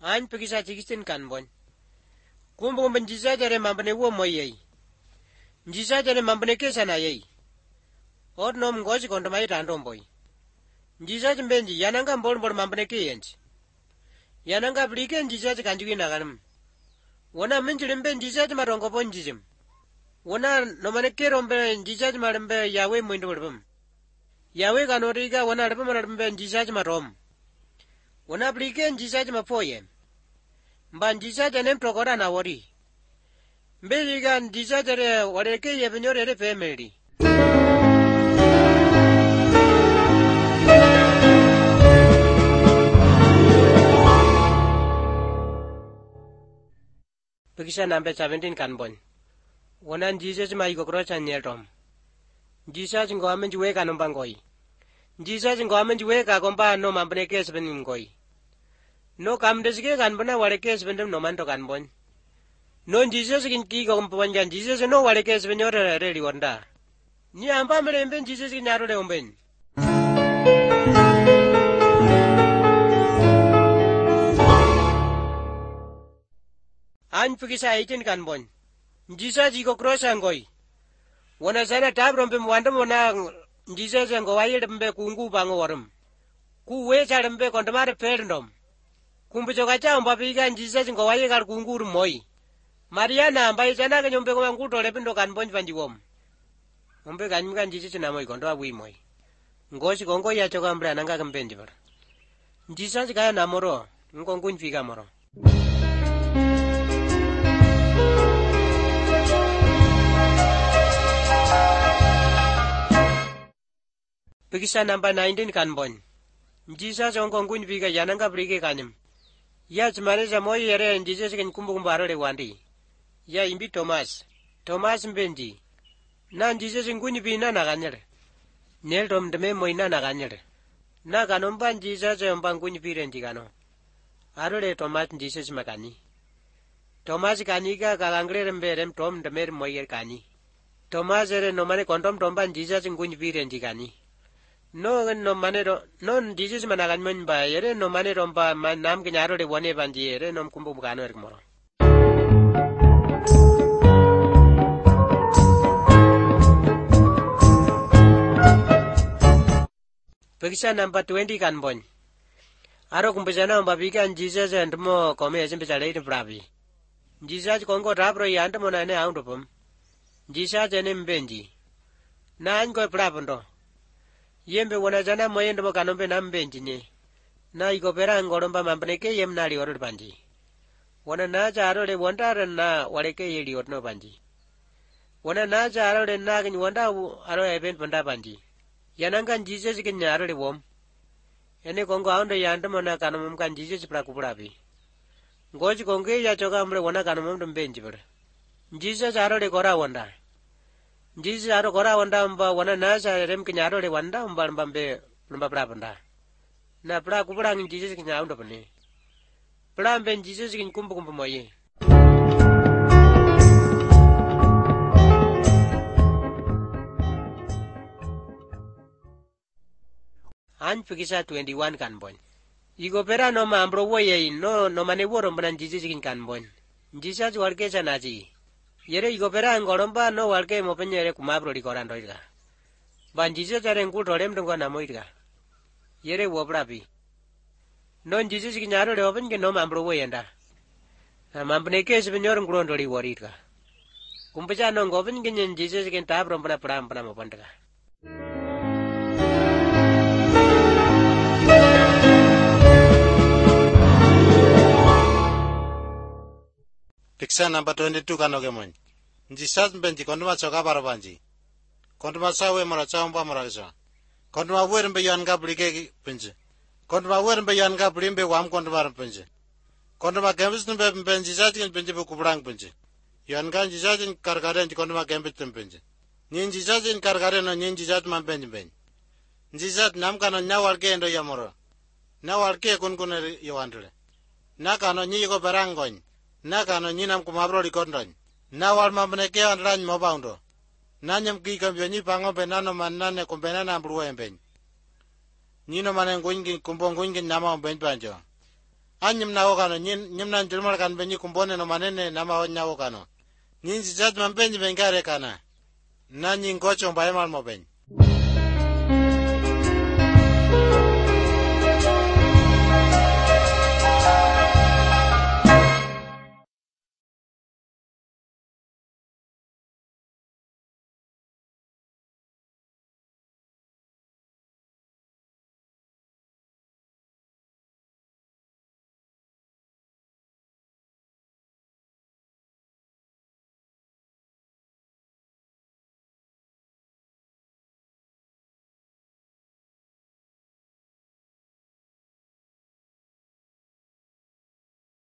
An pekisa chikisin kan bon. Kumbu benjisa jare mambane wo moyei. Njisa jare mambane kesa na yei. Od nom ngozi kondomai tandomboy. Njisa jimbenji yananga mbol mambane keyenji. Yananga blike njisa kanjugi naganam. Wona minjilimbe njisa marongo bonjijim. Wona nomane kerombe njisa marambe yawe muindolbum. Yawe kanoriga wona album njisa marom. Wona blike njisa mapoye. Mban njisa nem prokora na wori. Mbeliga njisa jare wareke yebenyorere family. Pekisa number 17 kan bon. Wonan Jesus ma iko krocha nyeltom. Jesus ngome juwe ka nombangoi. Jesus ngome juwe ka kompa no mambne kes benim goi. No kam desige kan bana wale kes bendem no manto kan bon. No Jesus kin ki ko kompan Jesus no wale kes benyor reli wonda. Ni amba mlemben Jesus kin yaro le omben. An pekisa 18 kan bon. Jesus iko cross angoi. Wana sana tab rombe mwanda mona Jesus ngo waye mbe kungu bango warum. Ku we cha mbe kontamare pedndom. Kumbu joka cha mba biga Jesus ngo waye kar kungu moi. Mariana ambai sana ke nyombe ko nguto le pindo kan bon panji wom. Ombe kan Jesus na moi kondo awi moi. Ngosi kongo ya choka mbra nanga kampendi bar. Jesus kaya namoro ngongun figa moro. Pekisa number 19 kan bon. Jesus ongkong kun biga yananga brike kanim. Ya cemane moy yere Jesus ken kumbu le wandi. Ya imbi Thomas. Thomas mbenji. Nan Jesus nguni bina na ganyer. Nel dom deme moina na ganyer. Na kanomban Jesus ombang kun birenji kano. Arole Thomas Jesus makani. Thomas kaniga kalangre remberem tom demer moyer kani. Thomas ere nomane kondom tomban Jesus nguni birenji kani. No manero non Jesus managan men ba yere no manero ba nam kenyaro de wone banji yere nom kumbu bukano er moro. Pekisa number 20 kan bon. Aro kumpesana ba bigan Jesus and mo kome esim pesale de bravi. Jesus kongo rapro yanda mo na ne aundopum. Jesus enem benji. Nan ko prapondo. Yembe wana jana moyendo mo kanombe nambenji nye. Na iko pera ngoromba mampaneke yem nali orod banji. Wana na jaro le wanda na wareke yeli orno banji. Wana na jaro le na kiny wanda aro eben panda banji. Yanangan Jesus kenya aro le wom. Ene kongo aunde yanda mo na kanomum kan Jesus prakupurapi. Ngoji konge ya choka mre wana kanomum dumbenji bar. Jesus aro le kora wanda. Jesus aro kora wanda mba wana nasa rem kenyaro le wanda mba mbambe mba prapanda. Na pra kupurang Jesus kenya unda pane. Pra mben Jesus kin kumpu moye. An pekisa 21 kan bon. Igo pera no ma ambro woye no mane woro mban Jesus kin kan bon. Jesus warke sanaji. Yere iko pera ngoromba no warke mo penyere kumabro di korando ira. Ban Jesus jare ngu tolem dong na moira. Yere wo prapi. Non Jesus kinyaro le open ke no mambro wo yenda. Na mambne ke sebenyor ngrondo di worira. Kumpeja no ngopen kenyen Jesus ken tabro mpana pram mo pandra. Pekisa number 22 kan ogemon. Jesus mbenji konduma choka barabanji. Konduma sawe mora chamba mora kisa. Konduma werembe yanga blike penje. Konduma werembe yanga blimbe wam konduma penje. Konduma gambis numbe mbenji zatin penje bu kubrang penje. Yanga jizatin kargaren konduma gambis penje. Nyin jizatin kargaren no nyin jizat man penje ben. Jizat nam kana nyawalke endo yamoro. Nawalke kunkunere yawandre. Nakano nyi ko barangoin. Nakano nyinam kumabro likondon. Nawal mamneke anran mobaundo. Nanyam ki kambyoni pango benano manane kumbenana ambruwe mben. Nino mane nguingi kumbonguingi nama mben banjo. Anyim na okano nyim na njulmal kan benyi kumbone no manene na maonya okano. Nyin jisas mambenyi bengare kana. Na nyin gocho mbaemal mo benyi.